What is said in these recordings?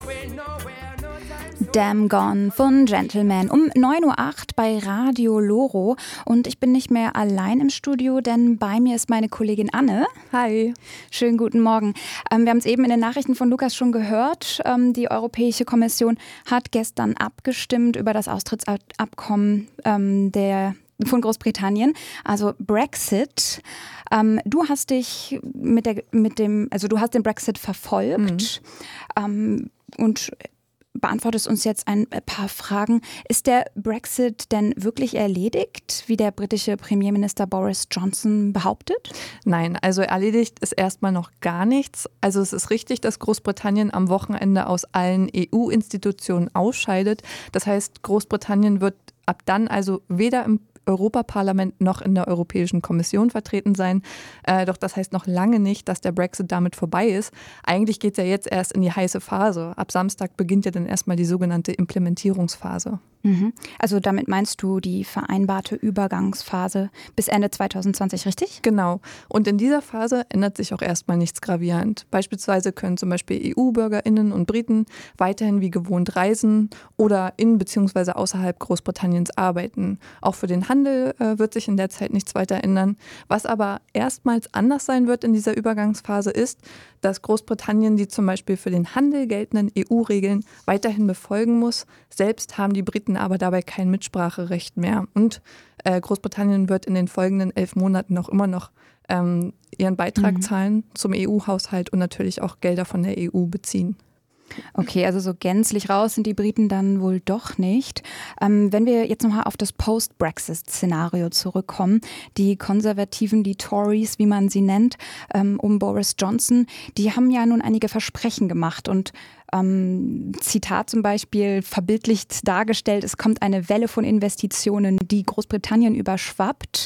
Damn Gone von Gentleman um 9:08 Uhr bei Radio Loro. Und ich bin nicht mehr allein im Studio, denn bei mir ist meine Kollegin Anne. Hi. Schönen guten Morgen. Wir haben es eben in den Nachrichten von Lukas schon gehört. Die Europäische Kommission hat gestern abgestimmt über das Austrittsabkommen von Großbritannien, also Brexit. Du hast dich du hast den Brexit verfolgt und beantwortest uns jetzt ein paar Fragen. Ist der Brexit denn wirklich erledigt, wie der britische Premierminister Boris Johnson behauptet? Nein, also erledigt ist erstmal noch gar nichts. Also es ist richtig, dass Großbritannien am Wochenende aus allen EU-Institutionen ausscheidet. Das heißt, Großbritannien wird ab dann also weder im Europaparlament noch in der Europäischen Kommission vertreten sein. Doch das heißt noch lange nicht, dass der Brexit damit vorbei ist. Eigentlich geht es ja jetzt erst in die heiße Phase. Ab Samstag beginnt ja dann erstmal die sogenannte Implementierungsphase. Also damit meinst du die vereinbarte Übergangsphase bis Ende 2020, richtig? Genau. Und in dieser Phase ändert sich auch erstmal nichts gravierend. Beispielsweise können zum Beispiel EU-BürgerInnen und Briten weiterhin wie gewohnt reisen oder in bzw. außerhalb Großbritanniens arbeiten. Auch für den Handel wird sich in der Zeit nichts weiter ändern. Was aber erstmals anders sein wird in dieser Übergangsphase ist, dass Großbritannien die zum Beispiel für den Handel geltenden EU-Regeln weiterhin befolgen muss. Selbst haben die Briten aber dabei kein Mitspracherecht mehr. Und Großbritannien wird in den folgenden 11 Monaten auch immer noch ihren Beitrag zahlen zum EU-Haushalt und natürlich auch Gelder von der EU beziehen. Okay, also so gänzlich raus sind die Briten dann wohl doch nicht. Wenn wir jetzt nochmal auf das Post-Brexit-Szenario zurückkommen, die Konservativen, die Tories, wie man sie nennt, um Boris Johnson, die haben ja nun einige Versprechen gemacht und Zitat zum Beispiel verbildlicht dargestellt, es kommt eine Welle von Investitionen, die Großbritannien überschwappt.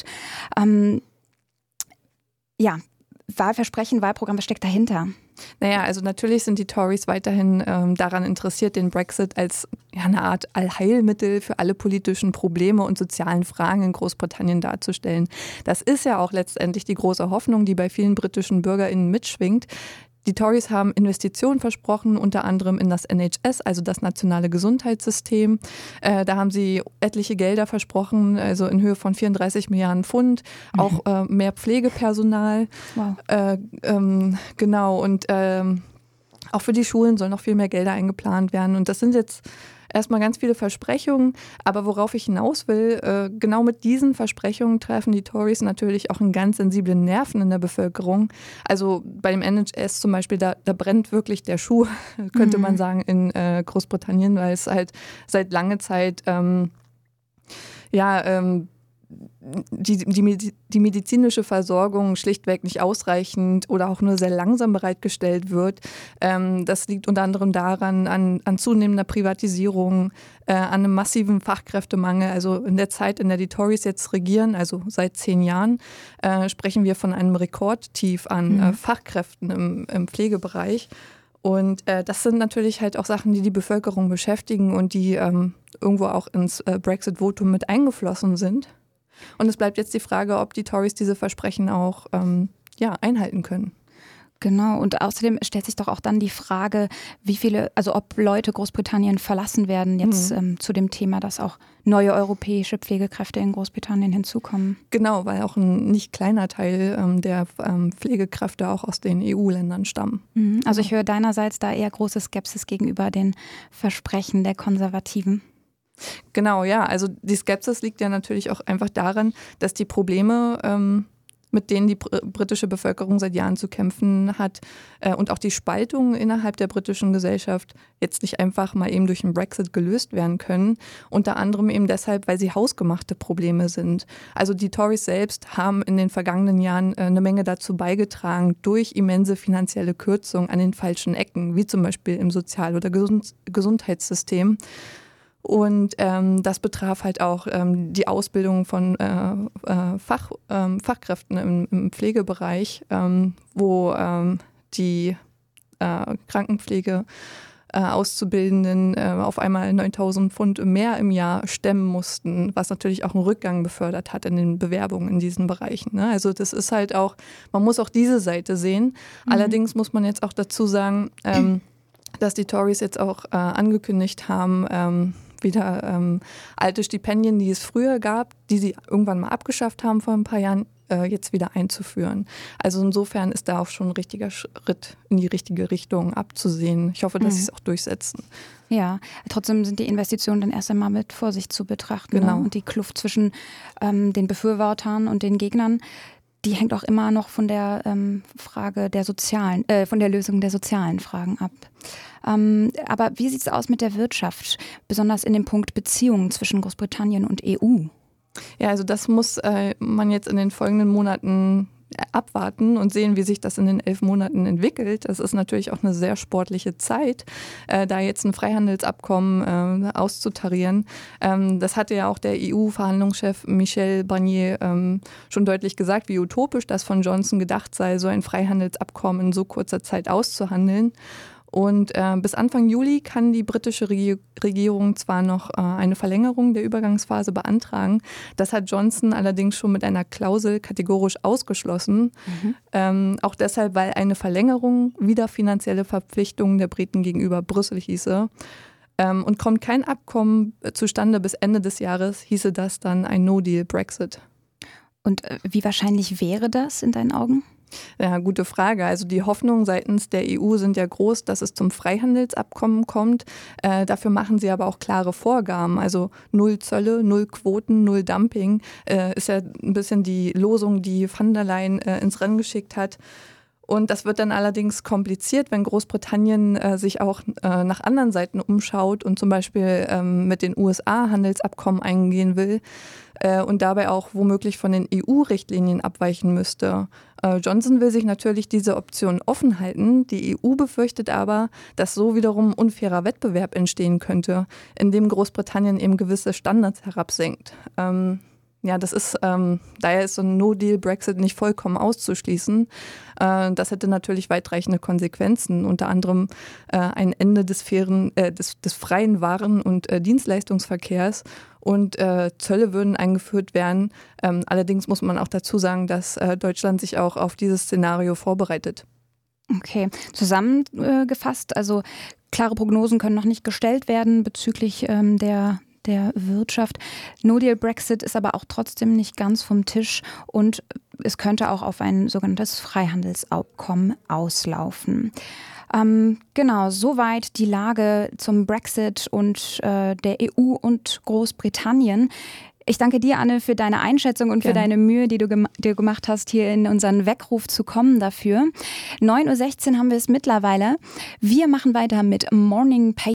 Wahlversprechen, Wahlprogramm, was steckt dahinter? Naja, also natürlich sind die Tories weiterhin daran interessiert, den Brexit als eine Art Allheilmittel für alle politischen Probleme und sozialen Fragen in Großbritannien darzustellen. Das ist ja auch letztendlich die große Hoffnung, die bei vielen britischen BürgerInnen mitschwingt. Die Tories haben Investitionen versprochen, unter anderem in das NHS, also das nationale Gesundheitssystem. Da haben sie etliche Gelder versprochen, also in Höhe von 34 Milliarden Pfund, auch mehr Pflegepersonal. Wow. Genau, und auch für die Schulen sollen noch viel mehr Gelder eingeplant werden. Und das sind jetzt erstmal ganz viele Versprechungen, aber worauf ich hinaus will, genau mit diesen Versprechungen treffen die Tories natürlich auch einen ganz sensiblen Nerven in der Bevölkerung. Also bei dem NHS zum Beispiel, da brennt wirklich der Schuh, könnte man sagen, in Großbritannien, weil es halt seit langer Zeit die medizinische Versorgung schlichtweg nicht ausreichend oder auch nur sehr langsam bereitgestellt wird. Das liegt unter anderem daran, an zunehmender Privatisierung, an einem massiven Fachkräftemangel. Also in der Zeit, in der die Tories jetzt regieren, also seit 10 Jahren, sprechen wir von einem Rekordtief an Fachkräften im Pflegebereich. Und das sind natürlich halt auch Sachen, die die Bevölkerung beschäftigen und die irgendwo auch ins Brexit-Votum mit eingeflossen sind. Und es bleibt jetzt die Frage, ob die Tories diese Versprechen auch einhalten können. Genau, und außerdem stellt sich doch auch dann die Frage, ob Leute Großbritannien verlassen werden, jetzt zu dem Thema, dass auch neue europäische Pflegekräfte in Großbritannien hinzukommen. Genau, weil auch ein nicht kleiner Teil der Pflegekräfte auch aus den EU-Ländern stammen. Also ich höre deinerseits da eher große Skepsis gegenüber den Versprechen der Konservativen. Genau, ja, also die Skepsis liegt ja natürlich auch einfach daran, dass die Probleme, mit denen die britische Bevölkerung seit Jahren zu kämpfen hat und auch die Spaltung innerhalb der britischen Gesellschaft jetzt nicht einfach mal eben durch den Brexit gelöst werden können. Unter anderem eben deshalb, weil sie hausgemachte Probleme sind. Also die Tories selbst haben in den vergangenen Jahren eine Menge dazu beigetragen, durch immense finanzielle Kürzungen an den falschen Ecken, wie zum Beispiel im Sozial- oder Gesundheitssystem. Und das betraf halt auch die Ausbildung von Fachkräften im Pflegebereich, wo die Krankenpflege Auszubildenden auf einmal 9.000 Pfund mehr im Jahr stemmen mussten, was natürlich auch einen Rückgang befördert hat in den Bewerbungen in diesen Bereichen. Ne? Also das ist halt auch, man muss auch diese Seite sehen. Allerdings muss man jetzt auch dazu sagen, dass die Tories jetzt auch angekündigt haben, wieder alte Stipendien, die es früher gab, die sie irgendwann mal abgeschafft haben vor ein paar Jahren, jetzt wieder einzuführen. Also insofern ist da auch schon ein richtiger Schritt in die richtige Richtung abzusehen. Ich hoffe, dass sie es auch durchsetzen. Ja, trotzdem sind die Investitionen dann erst einmal mit Vorsicht zu betrachten. Genau. Ne? Und die Kluft zwischen den Befürwortern und den Gegnern, die hängt auch immer noch von der Frage der von der Lösung der sozialen Fragen ab. Aber wie sieht es aus mit der Wirtschaft, besonders in dem Punkt Beziehungen zwischen Großbritannien und EU? Ja, also das muss man jetzt in den folgenden Monaten abwarten und sehen, wie sich das in den 11 Monaten entwickelt. Das ist natürlich auch eine sehr sportliche Zeit, da jetzt ein Freihandelsabkommen auszutarieren. Das hatte ja auch der EU-Verhandlungschef Michel Barnier schon deutlich gesagt, wie utopisch das von Johnson gedacht sei, so ein Freihandelsabkommen in so kurzer Zeit auszuhandeln. Und bis Anfang Juli kann die britische Regierung zwar noch eine Verlängerung der Übergangsphase beantragen. Das hat Johnson allerdings schon mit einer Klausel kategorisch ausgeschlossen. Auch deshalb, weil eine Verlängerung wieder finanzielle Verpflichtungen der Briten gegenüber Brüssel hieße. Und kommt kein Abkommen zustande bis Ende des Jahres, hieße das dann ein No-Deal-Brexit. Und wie wahrscheinlich wäre das in deinen Augen? Ja, gute Frage. Also die Hoffnungen seitens der EU sind ja groß, dass es zum Freihandelsabkommen kommt. Dafür machen sie aber auch klare Vorgaben. Also 0 Zölle, 0 Quoten, 0 Dumping ist ja ein bisschen die Losung, die von der Leyen ins Rennen geschickt hat. Und das wird dann allerdings kompliziert, wenn Großbritannien sich auch nach anderen Seiten umschaut und zum Beispiel mit den USA Handelsabkommen eingehen will und dabei auch womöglich von den EU-Richtlinien abweichen müsste. Johnson will sich natürlich diese Option offen halten. Die EU befürchtet aber, dass so wiederum unfairer Wettbewerb entstehen könnte, indem Großbritannien eben gewisse Standards herabsenkt. Ja, das ist, daher ist so ein No-Deal-Brexit nicht vollkommen auszuschließen. Das hätte natürlich weitreichende Konsequenzen, unter anderem ein Ende des freien Waren- und Dienstleistungsverkehrs und Zölle würden eingeführt werden. Allerdings muss man auch dazu sagen, dass Deutschland sich auch auf dieses Szenario vorbereitet. Okay, zusammengefasst, also klare Prognosen können noch nicht gestellt werden bezüglich der Wirtschaft. No-Deal-Brexit ist aber auch trotzdem nicht ganz vom Tisch und es könnte auch auf ein sogenanntes Freihandelsabkommen auslaufen. Genau, soweit die Lage zum Brexit und der EU und Großbritannien. Ich danke dir, Anne, für deine Einschätzung und für deine Mühe, die du gemacht hast, hier in unseren Weckruf zu kommen dafür. 9:16 Uhr haben wir es mittlerweile. Wir machen weiter mit Morning Paper.